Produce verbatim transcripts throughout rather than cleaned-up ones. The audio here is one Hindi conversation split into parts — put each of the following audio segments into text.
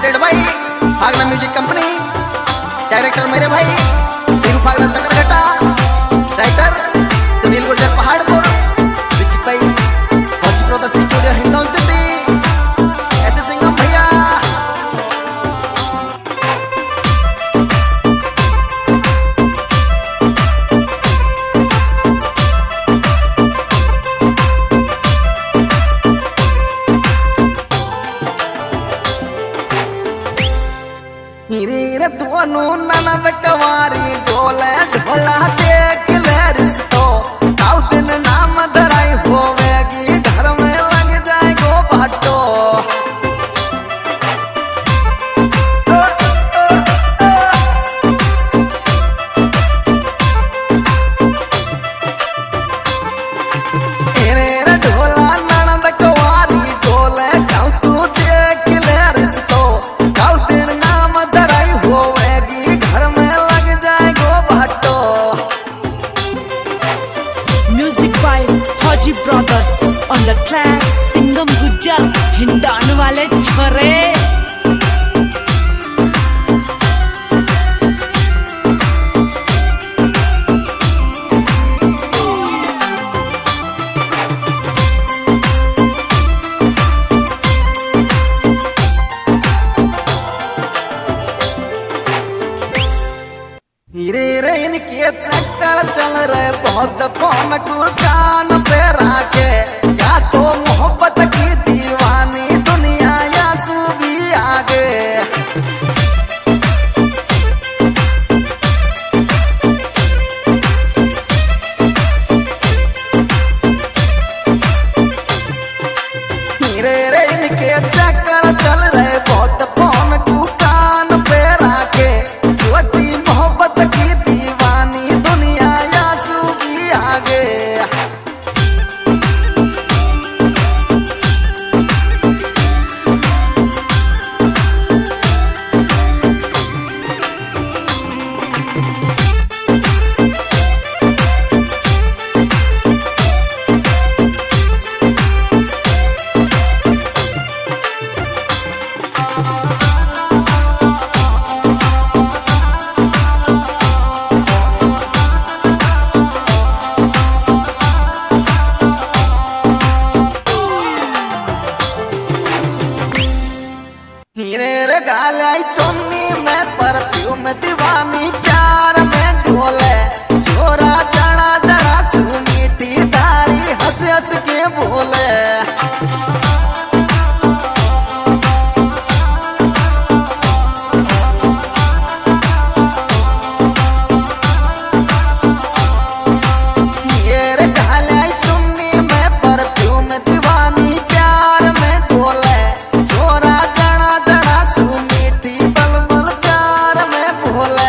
लिमिटेड भाई, फागना म्यूजिक कंपनी, डायरेक्टर मेरे भाई वीरू फागना सकरघटा, राइटर सुनील गुर्जर पहाड़पुर, विजय भाई फौजी ब्रदर्स स्टूडियो हिंडौन सिटी, ऐसे सिंगम भैया। हीरे दोनों ननद कवारी ढोले ढोला देख ले रिश्तो, ताऊ दिन नाम धराई होवेगी, घर में लग जाए गो भट्टो। हीरे ढोला ननद कवारी ढोले ताऊ तू देख ले रिश्तो, ताऊ दिन नाम धराई होवेगी, घर में लग जाए गो भट्टो। Music by Fauji Brothers on the track Singham Gujjar Hindaun वाले छोरे। हीरे रे इनके चक्कर चल रहे बहुत फोन कुर्कान पे राके, या तो मोहब्बत की दीवानी दुनिया या सूबी आगे। हीरे रे इनके चक्कर चल रहे बहुत फोन कुर्कान पे राके, छोटी मोहब्बत की दीवानी दुनिया या सूबी आगे। हीरे रे गालाई चुन्नी में परफ्यूम दीवानी प्यार में ढोले, छोरा चढ़ा चढ़ा सुनी थी तारी हंस हंस के बोले। हीरे गालाई चुन्नी में परफ्यूम दीवानी प्यार में ढोले, छोरा सुनी थी बलबल प्यार में बोले।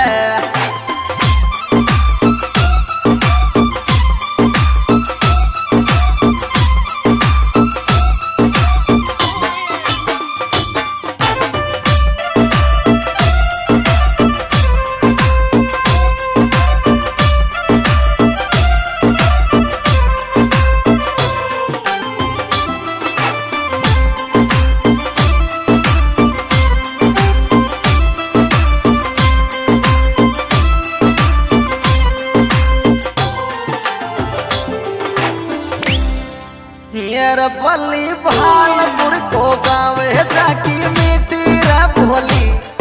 हीर बली भालपुर को गावे जाकी मीठी रे भोली,